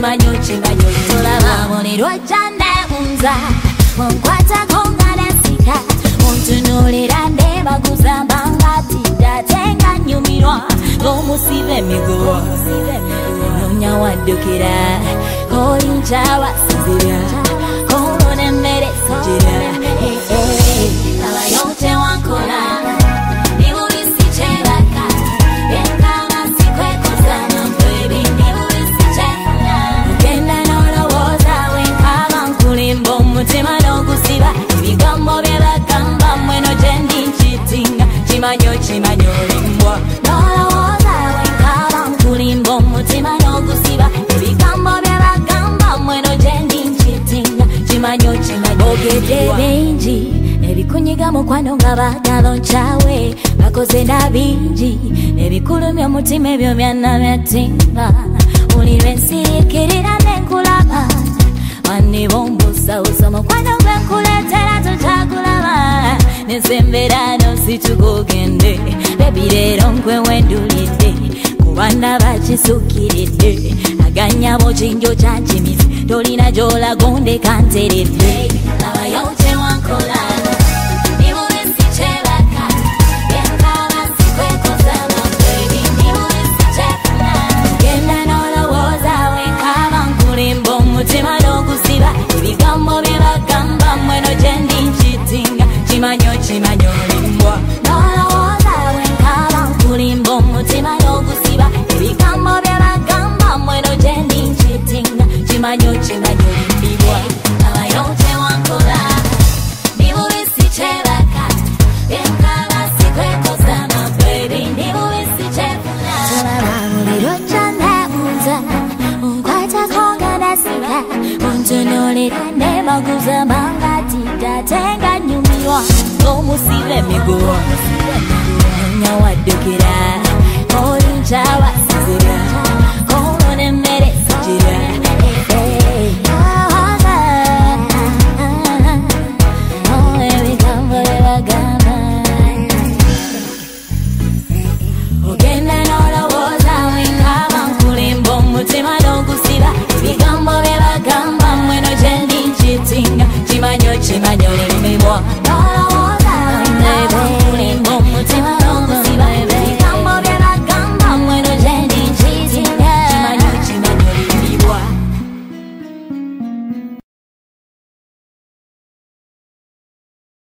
chimanyo tolaba monero jande unza monkwata kongana sika untunulira ndeba kuzambanga tidatenga nyumirwa gomusibe migo nonya wadukira kolinchawa sizira komone mere sijira abayote wankola chimanyo limbwa nolowoza wenkaba nkulimba omutima n'ogusiba ebigambo bye bagamba mweno gye ndi nkitinga chimanyo ogedde bingi ebikunyiga mukwano nga baagala nkyawe bakoze na bingi ebikulumya omutima ebyo byonna byatimba buli lwensirikirira nenkulaba wanibombusabusa mukwano gwenkuleetera tokyagulaba nesembera situgogende baby lero nkwe wendulidde kubanda bakisukiridde aganyabo kinjo kyanjimizi tolina gyolagonde kanteredde abayote wankola genda nolowooza wenkaba nkulimba omutima n'ogusiba ebigambo bye bagamba mweno gye ndi nkitinga chimanyo limbwa nolowooza wenkaba nkulimba omutima n'ogusiba ebigambo bye bagamba mweno gye ndi nkitinga chimanyo limbibwa abayote wankola nibubisi kyebaka byenkaba sikwekosama baby nibubisi kyefuna tulabuliro kyandabuza onkwatako nga nasika ontunulira ndebaguzambanga tidatenga nyumirwa gomusibe migo nonya wadukira olinchawa sizira